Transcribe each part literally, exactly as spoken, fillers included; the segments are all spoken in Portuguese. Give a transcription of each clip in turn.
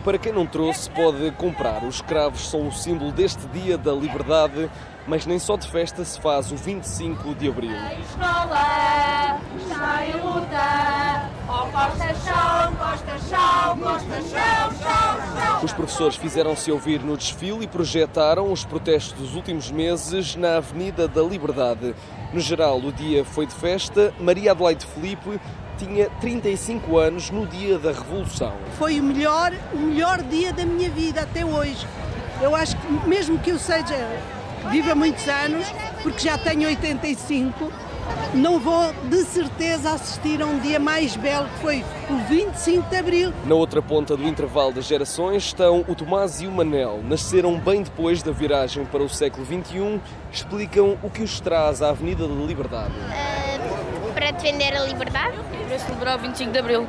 Para quem não trouxe, pode comprar. Os cravos são o símbolo deste dia da liberdade, mas nem só de festa se faz o vinte e cinco de abril. A escola está em luta, oh Costa Chão, Costa Chão, Costa Chão, Chão, Chão. Os professores fizeram-se ouvir no desfile e projetaram os protestos dos últimos meses na Avenida da Liberdade. No geral, o dia foi de festa. Maria Adelaide Filipe tinha trinta e cinco anos no dia da Revolução. Foi o melhor, o melhor dia da minha vida até hoje. Eu acho que mesmo que eu seja, viva muitos anos, porque já tenho oitenta e cinco, não vou de certeza assistir a um dia mais belo que foi o vinte e cinco de abril. Na outra ponta do intervalo das gerações estão o Tomás e o Manel. Nasceram bem depois da viragem para o século vinte e um. Explicam o que os traz à Avenida da Liberdade. Uh, para defender a liberdade. Para celebrar o vinte e cinco de abril.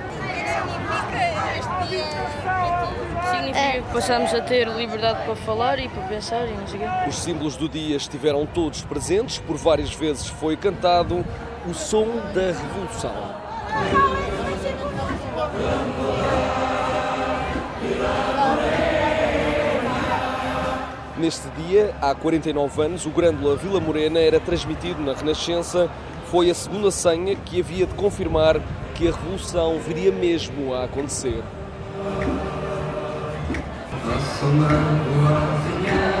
Significa que passamos a ter liberdade para falar e para pensar e não sei o quê. Os símbolos do dia estiveram todos presentes. Por várias vezes foi cantado o som da Revolução. Neste dia, há quarenta e nove anos, o Grândola Vila Morena era transmitido na Renascença. Foi a segunda senha que havia de confirmar que a Revolução viria mesmo a acontecer.